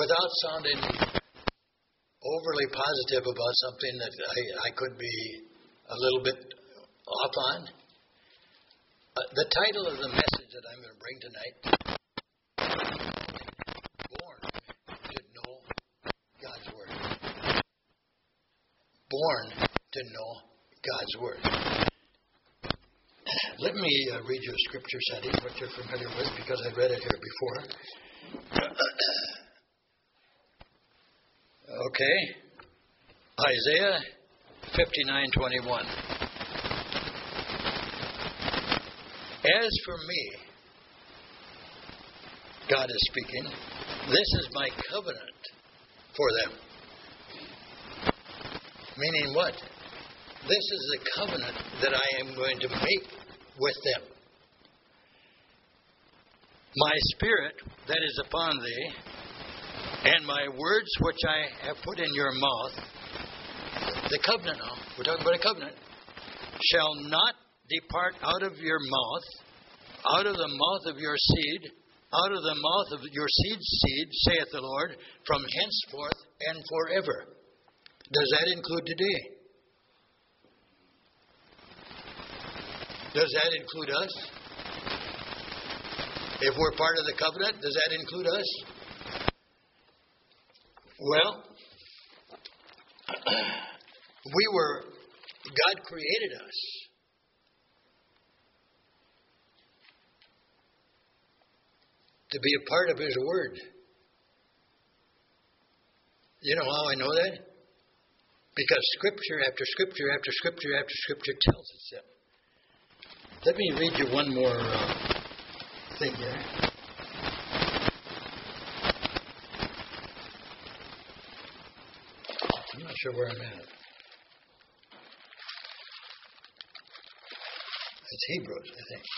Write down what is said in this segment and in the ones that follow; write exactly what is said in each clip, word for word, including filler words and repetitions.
without sounding overly positive about something that I, I could be a little bit off on, uh, the title of the message that I'm going to bring tonight, Born to Know God's Word. Born to Know God's Word. Let me uh, read you a scripture setting, what you're familiar with, because I've read it here before. Okay. Isaiah fifty-nine twenty-one. As for me, God is speaking, this is my covenant for them. Meaning what? This is the covenant that I am going to make with them. My spirit that is upon thee, and my words which I have put in your mouth, the covenant now, we're talking about a covenant, shall not depart out of your mouth, out of the mouth of your seed, out of the mouth of your seed's seed, saith the Lord, from henceforth and forever. Does that include today? Does that include us? If we're part of the covenant, does that include us? Well, we were, God created us. To be a part of His Word. You know how I know that? Because Scripture after Scripture after Scripture after Scripture tells us that. Let me read you one more uh, thing here. I'm not sure where I'm at. It's Hebrews, I think.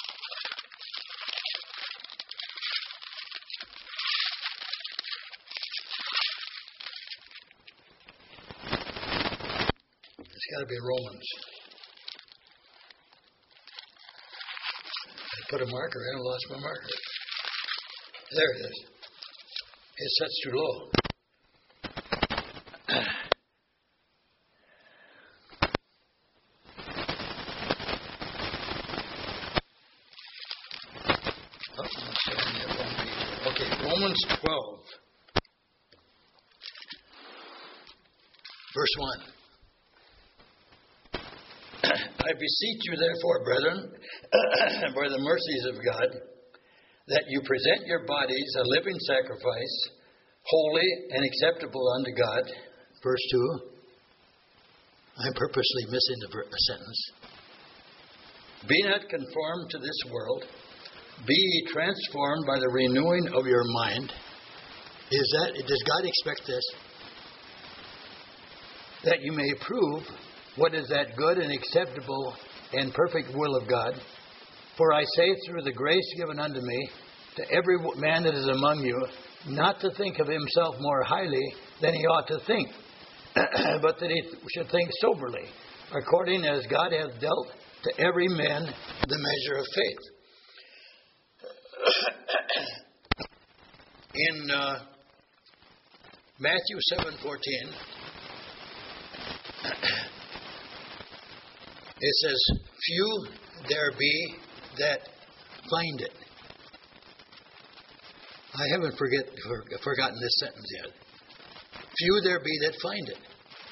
It's got to be Romans. I put a marker in, I lost my marker. There it is. It sets too low. Okay, Romans twelve, verse one. I beseech you, therefore, brethren, by the mercies of God, that you present your bodies a living sacrifice, holy and acceptable unto God. Verse two. I'm purposely missing a, ver- a sentence. Be not conformed to this world. Be ye transformed by the renewing of your mind. Is that, does God expect this? That you may prove what is that good and acceptable and perfect will of God. For I say through the grace given unto me, to every man that is among you, not to think of himself more highly than he ought to think, but that he should think soberly, according as God hath dealt to every man the measure of faith. In uh, Matthew seven fourteen, it says, few there be that find it. I haven't forget, for, forgotten this sentence yet. Few there be that find it.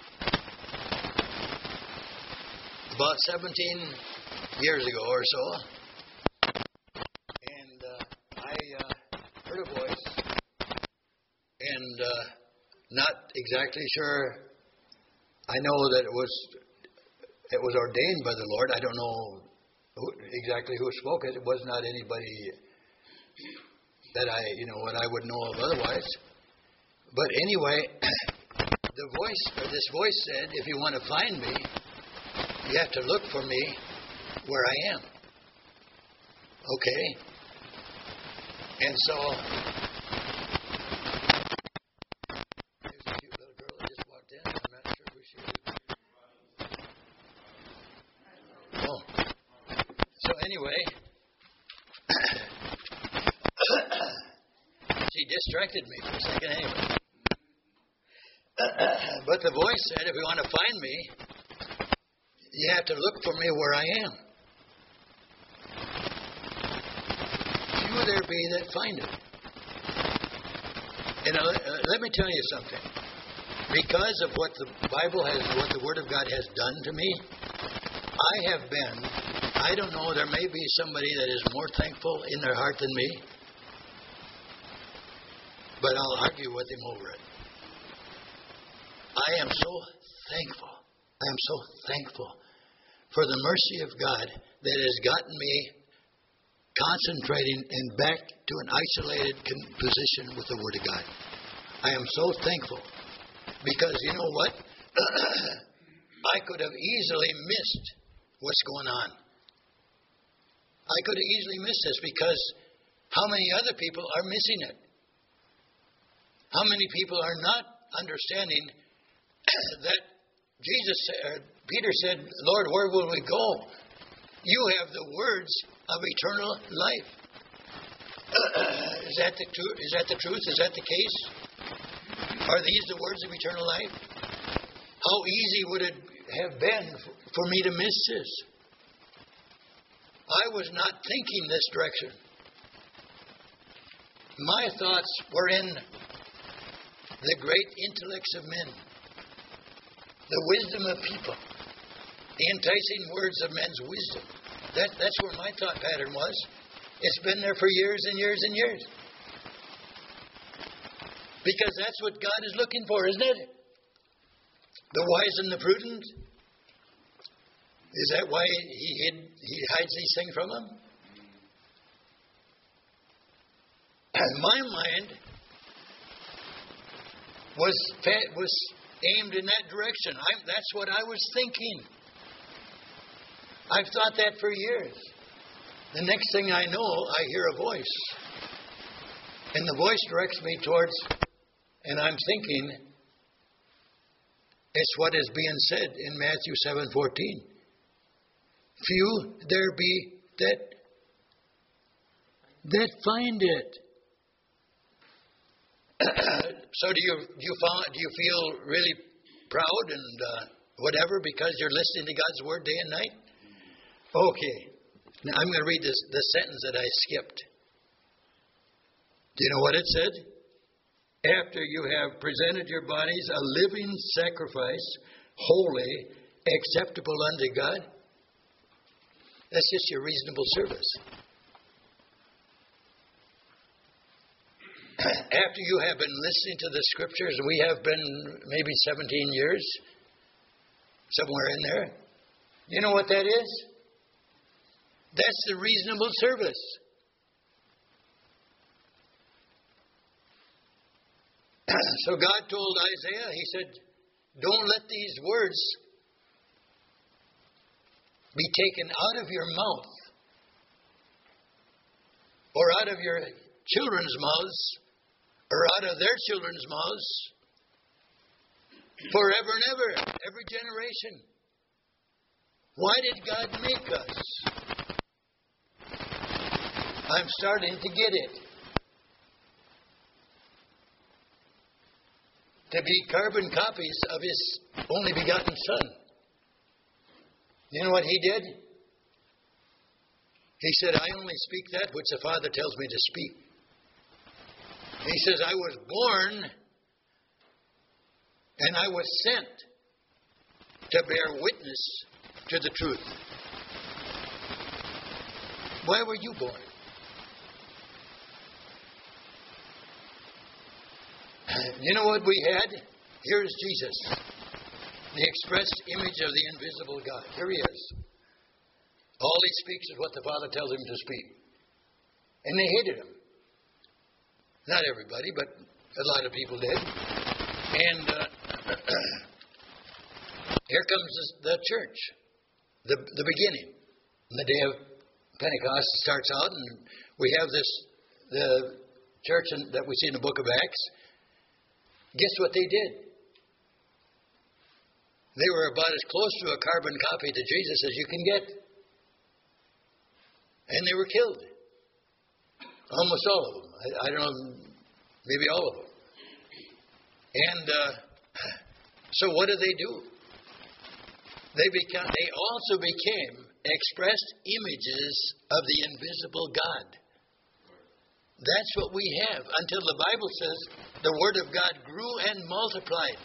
About seventeen years ago or so, and uh, I uh, heard a voice, and uh, not exactly sure. I know that it was it was ordained by the Lord. I don't know who, exactly who spoke it. It was not anybody that I, you know, what I would know of otherwise. But anyway, the voice, or this voice said, if you want to find me, you have to look for me where I am. Okay? And so, there's a cute little girl that just walked in. I'm not sure who she is. Oh. So anyway, she distracted me for a second anyway. But the voice said, if you want to find me, you have to look for me where I am. Few there be that find it. And uh, let me tell you something. Because of what the Bible has, what the Word of God has done to me, I have been, I don't know, there may be somebody that is more thankful in their heart than me, but I'll argue with him over it. I am so thankful. I am so thankful for the mercy of God that has gotten me concentrating and back to an isolated position with the Word of God. I am so thankful because you know what? I could have easily missed what's going on. I could have easily missed this because how many other people are missing it? How many people are not understanding that Jesus, uh, Peter said, Lord, where will we go? You have the words of eternal life. Is that the truth? Is that the truth? Is that the case? Are these the words of eternal life? How easy would it have been for me to miss this? I was not thinking this direction. My thoughts were in the great intellects of men, the wisdom of people, the enticing words of men's wisdom. That, that's where my thought pattern was. It's been there for years and years and years. Because that's what God is looking for, isn't it? The wise and the prudent. Is that why he, hid, he hides these things from them? And my mind was was aimed in that direction. I, that's what I was thinking. I've thought that for years. The next thing I know, I hear a voice. And the voice directs me towards, and I'm thinking, it's what is being said in Matthew seven fourteen. Few there be that that find it. So do you do you found, do you feel really proud and uh, whatever because you're listening to God's word day and night? Okay. Now I'm going to read this the sentence that I skipped. Do you know what it said? After you have presented your bodies a living sacrifice, holy, acceptable unto God. That's just your reasonable service. After you have been listening to the Scriptures, we have been maybe seventeen years, somewhere in there. You know what that is? That's the reasonable service. So God told Isaiah, he said, don't let these words be taken out of your mouth or out of your children's mouths or out of their children's mouths forever and ever, every generation. Why did God make us? I'm starting to get it. To be carbon copies of His only begotten Son. You know what He did? He said, I only speak that which the Father tells me to speak. He says, I was born and I was sent to bear witness to the truth. Why were you born? You know what we had? Here is Jesus, the express image of the invisible God. Here He is. All He speaks is what the Father tells Him to speak. And they hated Him. Not everybody, but a lot of people did. And uh, here comes the church, the, the beginning. The day of Pentecost starts out, and we have this, the church in, that we see in the book of Acts. Guess what they did? They were about as close to a carbon copy to Jesus as you can get. And they were killed. Almost all of them. I, I don't know, maybe all of them. And uh, So what do they do? They become. They also became expressed images of the invisible God. That's what we have until the Bible says the Word of God grew and multiplied.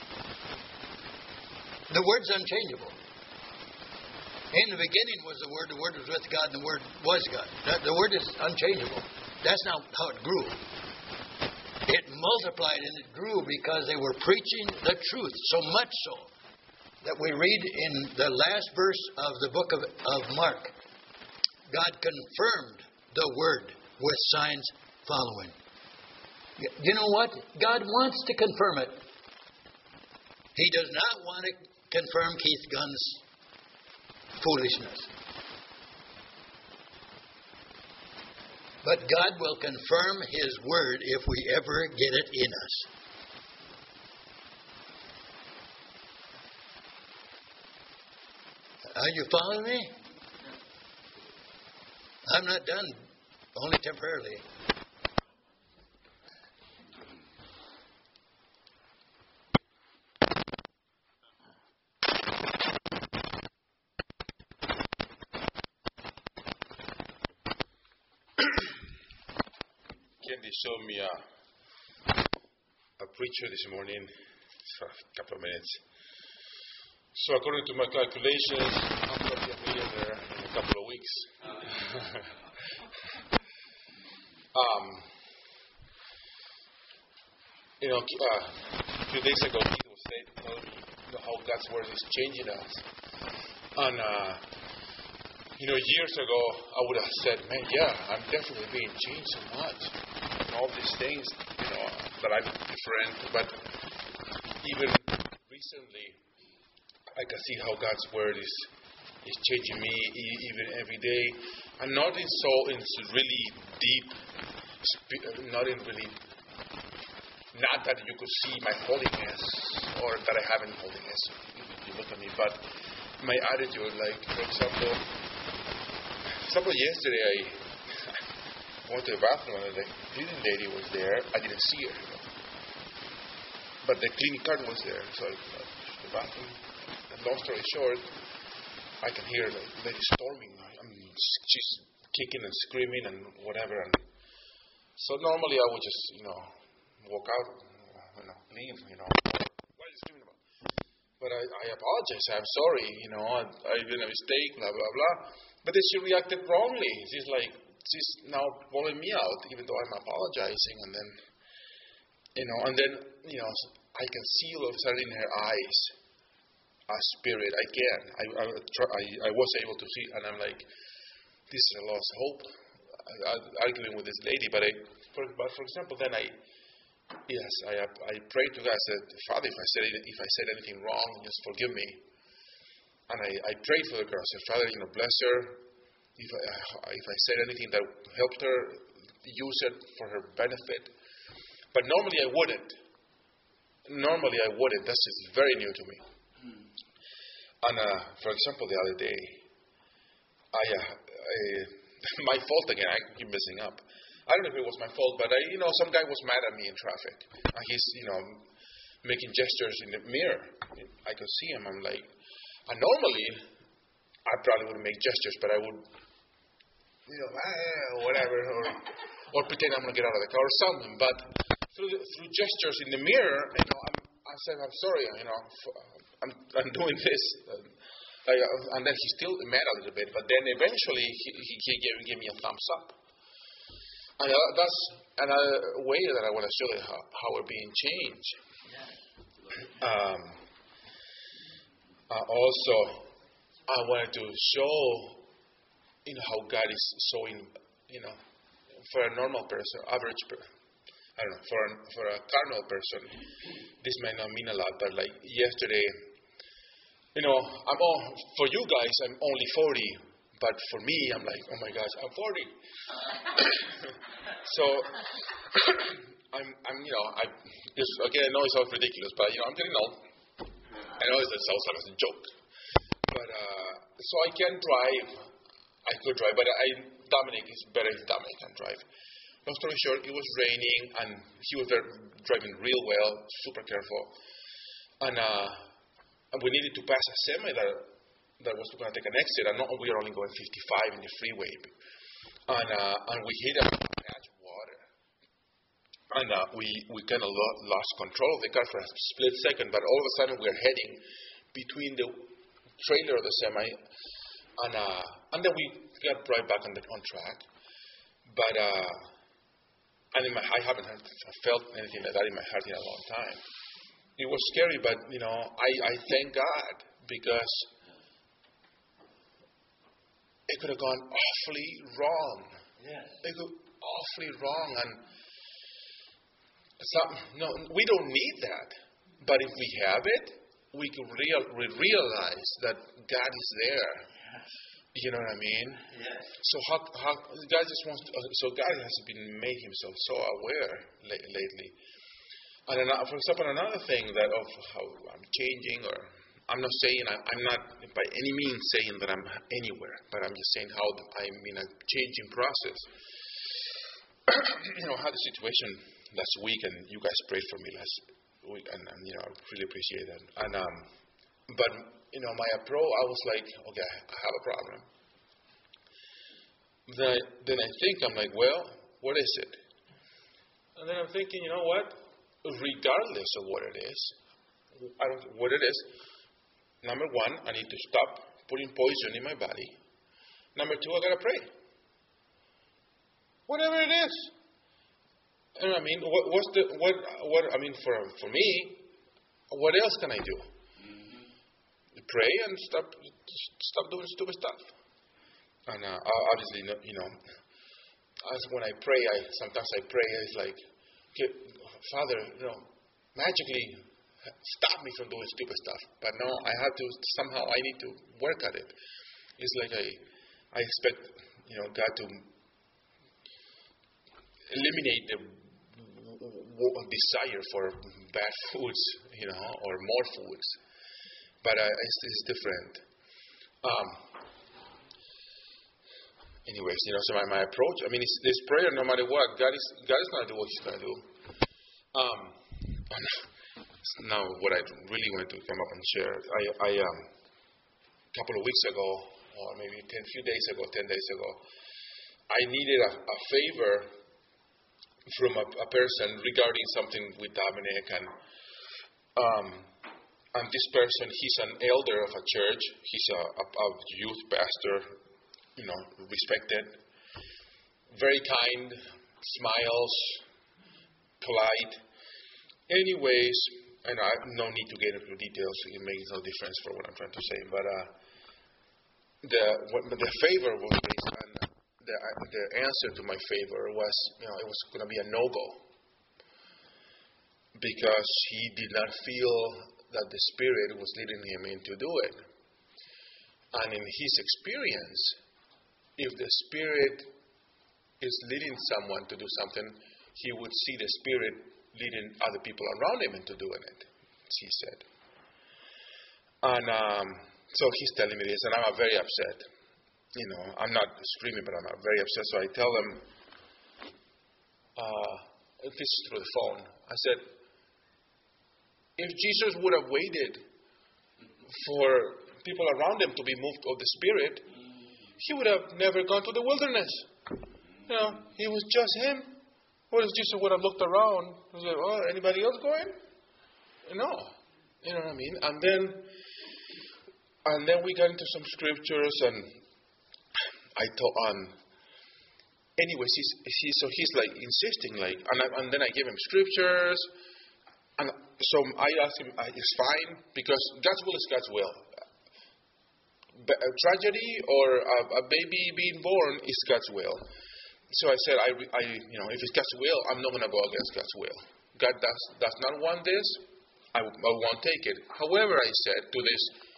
The Word's unchangeable. In the beginning was the Word, the Word was with God, and the Word was God. That, the Word is unchangeable. That's not how it grew. It multiplied and it grew because they were preaching the truth, so much so that we read in the last verse of the book of, of Mark, God confirmed the Word with signs following. You know what? God wants to confirm it. He does not want to confirm Keith Gunn's foolishness. But God will confirm His Word if we ever get it in us. Are you following me? I'm not done, only temporarily. Candy showed me a, a preacher this morning for a couple of minutes. So according to my calculations, I'm going to be a millionaire in a couple of weeks. um, you know, uh, a few days ago, Keith was saying, telling me you know, how God's Word is changing us. And, uh, you know, years ago, I would have said, man, yeah, I'm definitely being changed so much. And all these things, you know, that I'm different. But even recently, I can see how God's Word is is changing me e- even every day. And not in so in really deep, sp- not in really, not that you could see my holiness or that I have any holiness if you look at me, but my attitude, like, for example, example yesterday I went to the bathroom and the cleaning lady was there. I didn't see her, you know. But the cleaning cart was there, so I went to the bathroom. And long story short, I can hear the lady storming. I mean, she's kicking and screaming and whatever. And so normally I would just, you know, walk out, you know, leave, you know. What are you screaming about? But I, I apologize. I'm sorry, you know, I, I made a mistake, blah, blah, blah. But then she reacted wrongly. She's like, she's now calling me out, even though I'm apologizing. And then, you know, and then, you know, I can see all of a sudden in her eyes a spirit. I can. I, I, I, I was able to see, and I'm like, this is a lost hope. I, I, arguing with this lady, but I, for, but for example, then I, yes, I, I prayed to God. I said, Father, if I said if I said anything wrong, just forgive me. And I, I prayed for the girl. I said, Father, you know, bless her. If I, if I said anything that helped her, use it for her benefit. But normally I wouldn't. Normally I wouldn't. That's just very new to me. And uh, for example, the other day, I, uh, I my fault again. I keep messing up. I don't know if it was my fault, but I, you know, some guy was mad at me in traffic, and he's, you know, making gestures in the mirror. I could see him. I'm like, and normally, I probably wouldn't make gestures, but I would, you know, ah, whatever, or or pretend I'm gonna get out of the car or something. But through the, through gestures in the mirror, you know, I'm, I said, I'm sorry, you know. For, I'm, I'm doing this, uh, like, uh, and then he still mad a little bit, but then eventually he, he, he gave, gave me a thumbs up. And uh, that's another way that I want to show you how, how we're being changed. Um, uh, also, I wanted to show, you know, how God is showing, you know, for a normal person, average person. I don't know, for a, for a carnal person, this might not mean a lot, but like yesterday, you know, I'm all, for you guys, I'm only forty, but for me, I'm like, oh my gosh, I'm forty. So, I'm, I'm, you know, I, just, again, I know it sounds ridiculous, but, you know, I'm getting old. I know it sounds like a joke. But, uh, so I can drive, I could drive, but I, Dominic, it's better if Dominic can drive. Long story short, it was raining, and he was there driving real well, super careful. and, uh, and we needed to pass a semi that that was going to take an exit, and not, we were only going fifty-five in the freeway, and uh, and we hit a patch of water, and uh, we we kind of lo- lost control of the car for a split second, but all of a sudden we we're heading between the trailer of the semi, and uh, and then we got right back on the on track, but. Uh, And in my, I haven't heard, felt anything like that in my heart in a long time. It was scary, but, you know, I, I thank God because it could have gone awfully wrong. Yes. It could awfully wrong. And some, no, we don't need that. But if we have it, we could real, we realize that God is there. Yes. You know what I mean? Yes. So how, how God just wants to, so God has been made himself so aware la- lately. And another, for example, another thing that of how I'm changing, or I'm not saying I, I'm not by any means saying that I'm anywhere, but I'm just saying how I'm in a changing process. You know, I had a situation last week, and you guys prayed for me last week, and, and you know, I really appreciate that. And um, but you know, my approach, I was like, okay, I have a problem. Then I, then I think, I'm like, well, what is it? And then I'm thinking, you know what? Regardless of what it is, I don't what it is. Number one, I need to stop putting poison in my body. Number two, I gotta pray. Whatever it is. And I mean, what, what's the what? What I mean for for me, what else can I do? Pray and stop stop doing stupid stuff. And uh, obviously, you know, as when I pray, I sometimes I pray. It's like, okay, Father, you know, magically stop me from doing stupid stuff. But no, I have to somehow. I need to work at it. It's like I I expect, you know, God to eliminate the w- desire for bad foods, you know, or more foods. But uh, it's, it's different. Um, anyways, you know, so my, my approach, I mean, it's this prayer, no matter what, God is God is going to do what he's going to do. Um, now, what I really wanted to come up and share, I, I um, a couple of weeks ago, or maybe ten, few days ago, ten days ago, I needed a, a favor from a, a person regarding something with Dominic, and um, And this person, he's an elder of a church. He's a, a, a youth pastor, you know, respected. Very kind, smiles, polite. Anyways, and I have no need to get into details. It makes no difference for what I'm trying to say. But uh, the what, the favor was based on the the answer to my favor was, you know, it was going to be a no-go because he did not feel that the Spirit was leading him in to do it. And in his experience, if the Spirit is leading someone to do something, he would see the Spirit leading other people around him into doing it, as he said. And um, so he's telling me this, and I'm very upset. You know, I'm not screaming, but I'm very upset. So I tell him, uh, this is through the phone, I said, if Jesus would have waited for people around him to be moved of the Spirit, he would have never gone to the wilderness. You know, he was just him. What if Jesus would have looked around and said, "Oh, anybody else going?" No, you know what I mean. And then, and then we got into some scriptures, and I taught on. Anyways, he's, he so he's like insisting, like, and, I, and then I gave him scriptures. And so I asked him, uh, it's fine, because God's will is God's will. But a tragedy or a, a baby being born is God's will. So I said, I, I, you know, if it's God's will, I'm not going to go against God's will. God does, does not want this, I, I won't take it. However, I said to this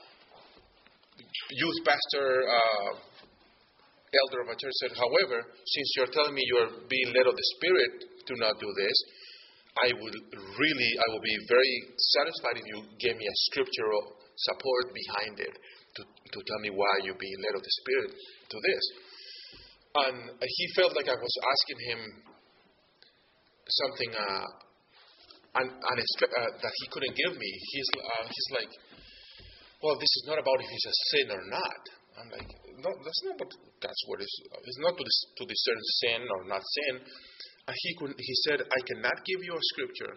youth pastor, uh, elder of a church, said, however, since you're telling me you're being led of the Spirit to not do this, I would really, I would be very satisfied if you gave me a scriptural support behind it to, to tell me why you're being led of the Spirit to this. And he felt like I was asking him something uh, and, and expect, uh, that he couldn't give me. He's uh, he's like, well, this is not about if it's a sin or not. I'm like, no, that's not what God's word is. It's not to, dis, to discern sin or not sin. And he could, he said, I cannot give you a scripture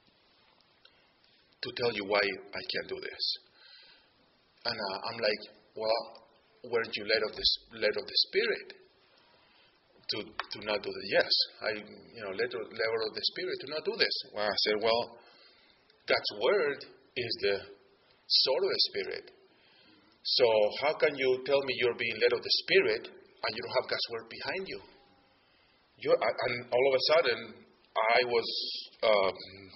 to tell you why I can't do this. And uh, I'm like, well, weren't you led of the led of the Spirit to to not do this? Yes, I you know led, led of the Spirit to not do this. Well, I said, well, God's word is the sword of the Spirit. So how can you tell me you're being led of the Spirit and you don't have God's word behind you? You're, and all of a sudden, I was um,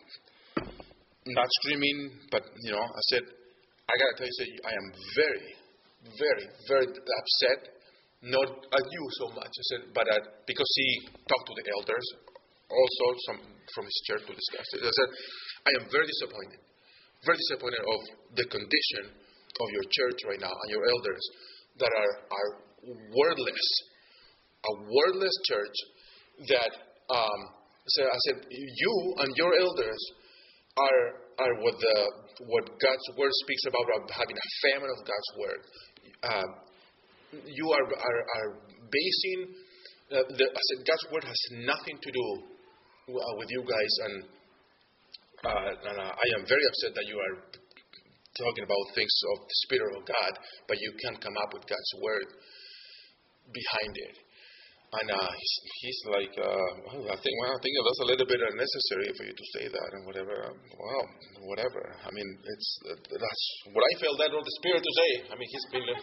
not screaming, but you know, I said, I gotta tell you, I am very, very, very upset. Not at you so much, I said, but at, because he talked to the elders, also some from his church to discuss it. I said, I am very disappointed, very disappointed of the condition of your church right now and your elders that are, are wordless, a wordless church that, um, so I said, you and your elders are are what the what God's word speaks about, about having a famine of God's word. Um, you are are, are basing, uh, the, I said, God's word has nothing to do uh, with you guys, and, uh, and uh, I am very upset that you are talking about things of the Spirit of God, but you can't come up with God's word behind it. And uh, he's, he's like, uh, oh, I think, well, I think that's a little bit unnecessary for you to say that, and whatever. Well, whatever. I mean, it's uh, that's what I felt led of the Spirit to say. I mean, he's been.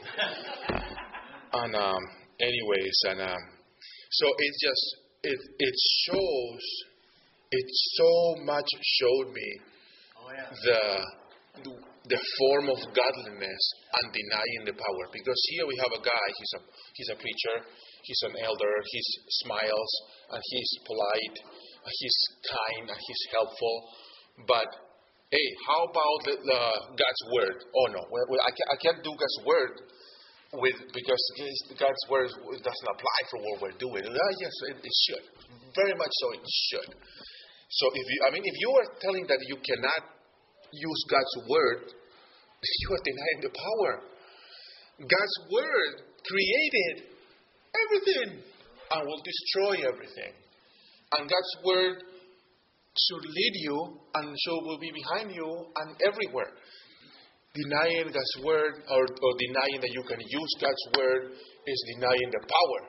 and um, anyways, and um, so it just it it shows, it so much showed me oh, yeah. the. the form of godliness and denying the power. Because here we have a guy, he's a he's a preacher, he's an elder, he smiles, and he's polite, and he's kind, and he's helpful. But, hey, how about the, the God's word? Oh, no, well, well, I, can't, I can't do God's word with because God's word doesn't apply for what we're doing. Uh, yes, it, it should. Very much so, it should. So, if you, I mean, if you are telling that you cannot use God's word, you are denying the power. God's word created everything and will destroy everything. And God's word should lead you and so will be behind you and everywhere. Denying God's word or, or denying that you can use God's word is denying the power.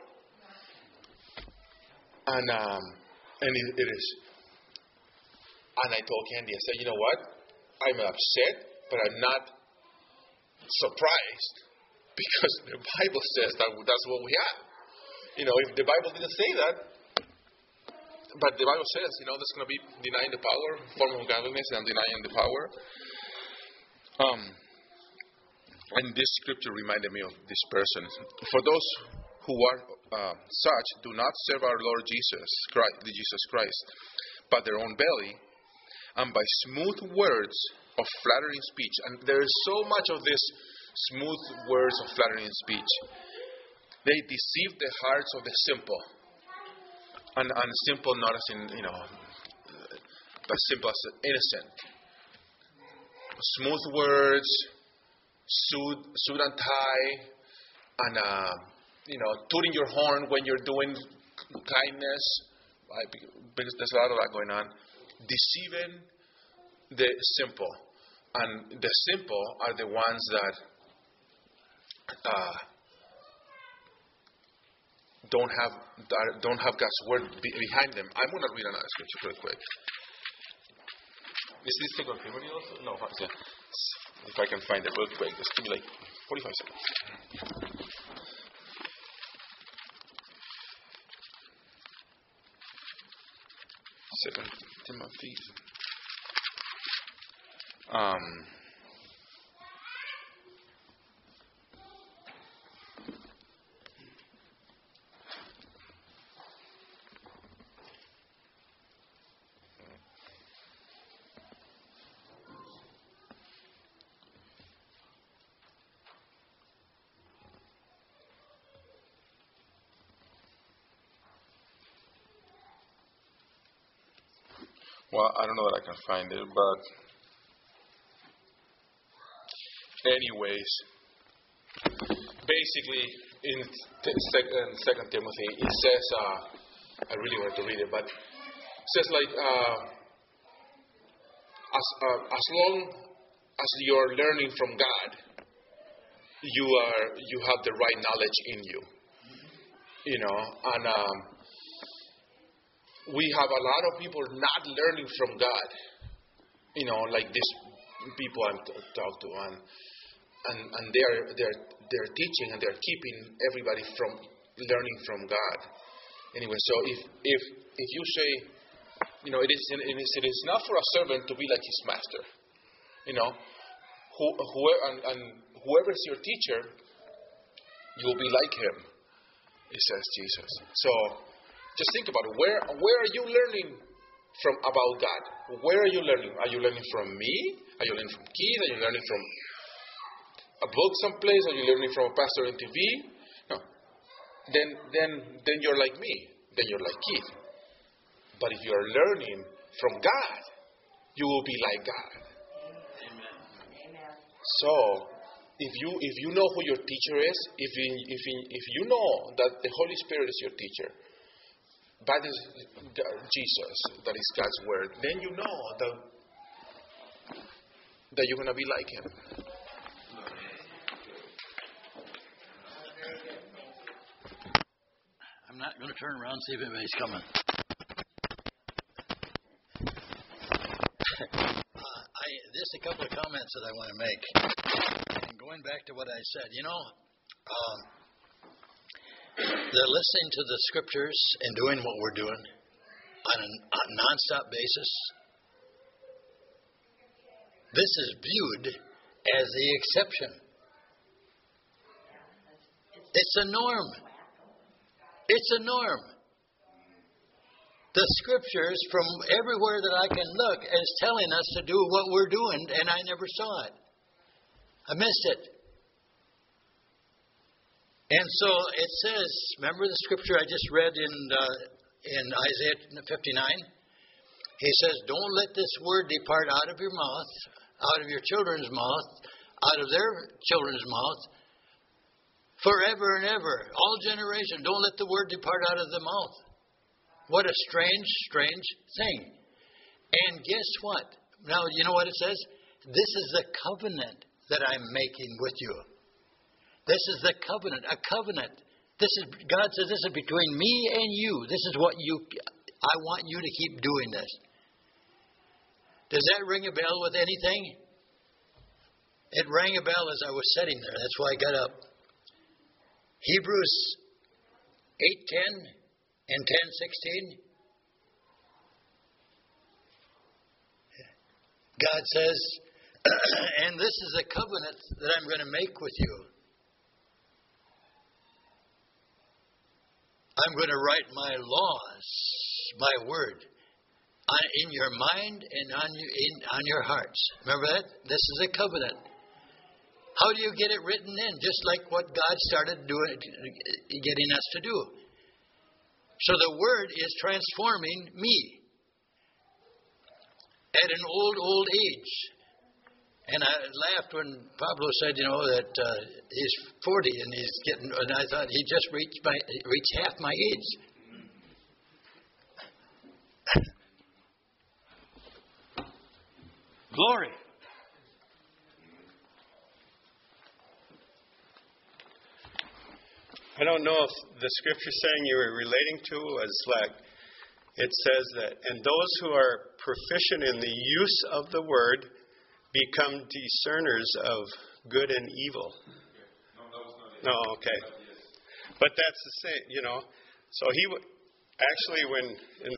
And um, and it, it is. And I told Candy, I said, you know what? I'm upset, but I'm not surprised because the Bible says that that's what we have. You know, if the Bible didn't say that, but the Bible says, you know, that's going to be denying the power, form of godliness, and denying the power. Um, and this scripture reminded me of this person. For those who are uh, such, do not serve our Lord Jesus Christ, Jesus Christ, but their own belly, and by smooth words of flattering speech. And there is so much of this smooth words of flattering speech. They deceive the hearts of the simple. And, and simple not as in, you know, but simple as innocent. Smooth words, suit, suit and tie, and, uh, you know, tooting your horn when you're doing kindness. I, because there's a lot of that going on. Deceiving the simple. And the simple are the ones that uh, don't have don't have God's word behind them. I'm going to read another scripture real quick. Is this thing on Timothy also? No. Yeah. If I can find it real quick. Just give me like forty-five seconds. Second Timothy. Um, Well, well, I don't know that I can find it, but anyways, basically in, in Second Timothy it says, uh, I really wanted to read it, but it says like, uh, as uh, as long as you're learning from God, you are you have the right knowledge in you, you know, and um, we have a lot of people not learning from God, you know, like these people I'm t- talk to, and and and they're they're they're teaching and they're keeping everybody from learning from God. Anyway, so if if if you say, you know, it is it is, it is not for a servant to be like his master, you know, who whoever and, and whoever is your teacher, you will be like him. It says Jesus. So just think about it. Where where are you learning from about God? Where are you learning? Are you learning from me? Are you learning from Keith? Are you learning from a book someplace? Are you learning from a pastor on T V? No. Then then then you're like me. Then you're like Keith. But if you're learning from God, you will be like God. Amen. So if you if you know who your teacher is, if you, if you, if you know that the Holy Spirit is your teacher, that is Jesus, that is God's word, then you know that that you're gonna be like Him. I'm not going to turn around and see if anybody's coming. uh, I just a couple of comments that I want to make. And going back to what I said, you know, um, they're listening to the scriptures and doing what we're doing on a, on a non-stop basis. This is viewed as the exception. It's a norm. It's a norm. The scriptures from everywhere that I can look is telling us to do what we're doing, and I never saw it. I missed it. And so it says, remember the scripture I just read in uh, in Isaiah fifty-nine? He says, don't let this word depart out of your mouth, out of your children's mouth, out of their children's mouth, forever and ever, all generations. Don't let the word depart out of the mouth. What a strange, strange thing. And guess what? Now, you know what it says? This is the covenant that I'm making with you. This is the covenant, a covenant. This is God says this is between me and you. This is what you, I want you to keep doing this. Does that ring a bell with anything? It rang a bell as I was sitting there. That's why I got up. Hebrews eight ten and ten sixteen. God says, and this is a covenant that I'm going to make with you. I'm going to write my laws, my word, on, in your mind and on your, in, on your hearts. Remember that? This is a covenant. How do you get it written in? Just like what God started doing, getting us to do. So the Word is transforming me at an old, old age. And I laughed when Pablo said, you know, that uh, he's forty and he's getting, and I thought he just reached my reached half my age. Glory. I don't know if the scripture saying you were relating to was like, it says that, and those who are proficient in the use of the word become discerners of good and evil. No, okay. But that's the same, you know. So he w- actually, when in